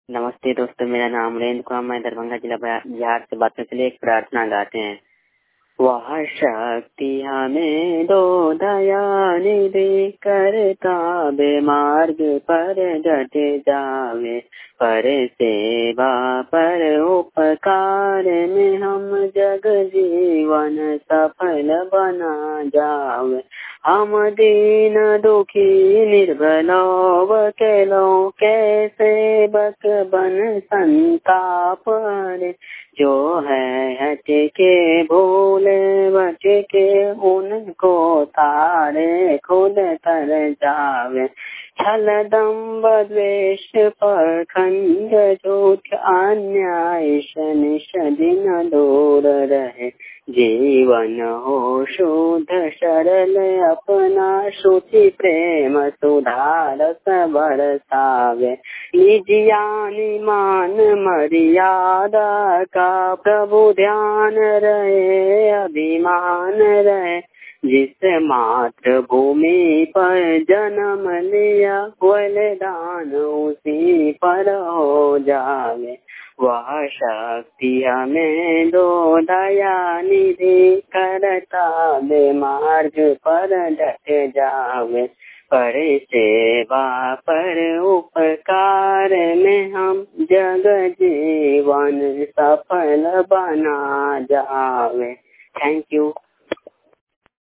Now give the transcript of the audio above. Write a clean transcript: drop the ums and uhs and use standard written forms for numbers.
नमस्ते दोस्तों, मेरा नाम रेंद्र कुमार, मैं दरभंगा जिला बिहार से बात करने के लिए एक प्रार्थना गाते हैं। वह शक्ति हमें दो दया निधि करता बेमार्ग पर डट जावे, पर सेवा पर उपकार में हम जग जीवन सफल बना जावे। हम दीन दुखी निर्बलों केलों के सेवक बन संताप हरे, जो है हट के भूले बच के उनको तारे खुद तर जावे। छल दंभ द्वेष पाखंड झूठ अन्याय शनिश दिन दूर रहे, जीवन हो शुद्ध सरल अपना श्रुति प्रेम सुधारस बरसावे। निज ज्ञानी मान मर्यादा का प्रभु ध्यान रहे, अभिमान रहे, जिस मातृभूमि पर जन्म लिया बलिदान उसी पर हो जावे। वह शक्ति हमें दो दया निधि करता बेमार्ग पर डट जावे, पर सेवा पर उपकार